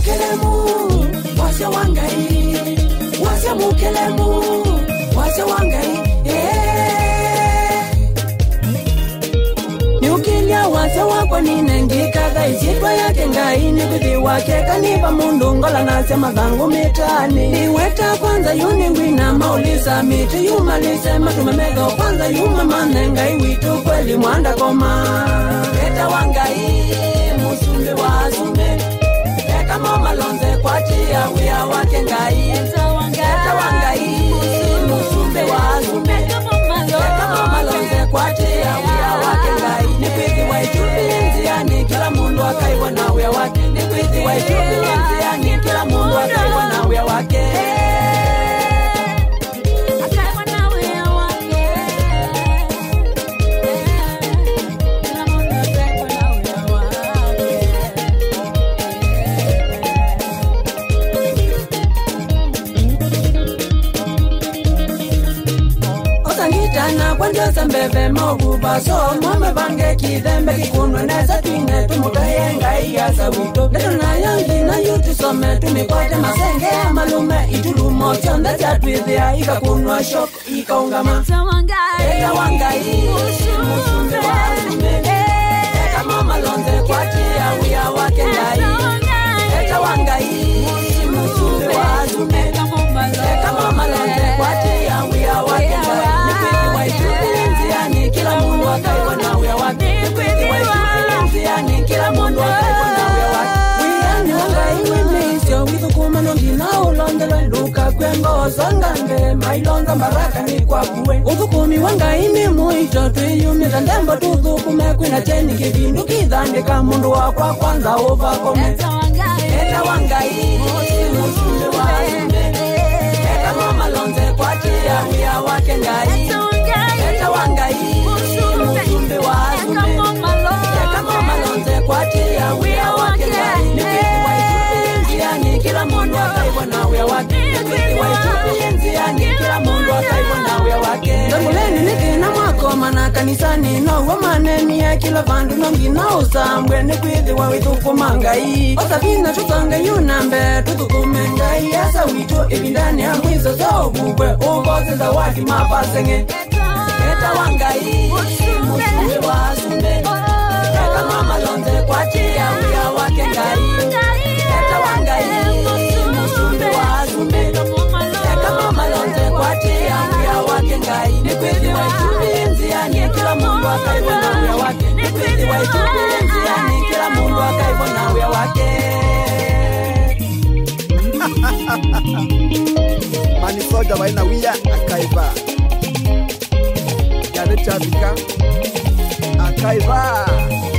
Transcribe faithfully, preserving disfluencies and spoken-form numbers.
mukelemu wasya wangai wasya mukelemu wasya wangai niukilia wasya wako ninengikatha isitwa yake ngai nikuthi wake kanipa mundu ngola nasya mathangu mitani niweta kwanza yuningwina maulisa miti yumalise matumemego kwanza yumamane ngai witu kweli mwanda koma eta wangai musumbe wasume eka mama lonze kwatia wia wake ngai eta wangai musumbe wasume eka mama lonze kwatia wia wake ngai nikwithi waitubienziani kila mundu akaibona wia wake nikwithi waitubienziani kila mundu akaibona wia wake na kwanja sambeve moguba so mome bange kidembe kikunwe neza twine tumukayenga iya sawito neto na yangi na yuti some tumikwate masenge ya malume itulumo chonde chatwithia ikakunwa shok ikaungama eta wangai musumbe wasume eka mama lonze kwatia wia wake ngai eta wangai musumbe wasume eka mama lonze kwatia wia wake ngai kila mundu akaibona wia wake waitubienziani kila mundu akaibona wia wake wiyani wangai wimisyo withukuma nongina ulondele luka kwengo songange mailonza mbaraka ni kwa kuwe uthukumi wangai ni muito twiyumita ndembo tuthukume kwina cheni kivindu kithandika mundu wakwa kwanza uvakome eta wangai musumbe wasume eka mama lonze kwatia wia wake ngai eta wangai musumbe wasume eka mama lonze kwatia wia wake ngai nikwithi waitubienziani kila mundu akaibona wia wake nikwithi waitubienziani kila mundu akaibona wia wake ndamuleni nikina mwakoma na kanisani nowo maneni ya kila vandu nongina usambwe nikwithi wawithukuma ngai osafina tutonge yunambe tuthukume ngai asa wito ibindani ya mwizo zobubwe uvozeza waki mapasenge eta wangai musumbe wasume eka mama lonze kwatia wia wake ngai eta wangai musumbe wasume eka mama lonze kwatia wia wake ngai nikwithi waitubienziani kila mundu akaibona wia wake nikwithi waitubienziani kila mundu akaibona wia wake manisoja waina wia akaiba Chabika Akaiba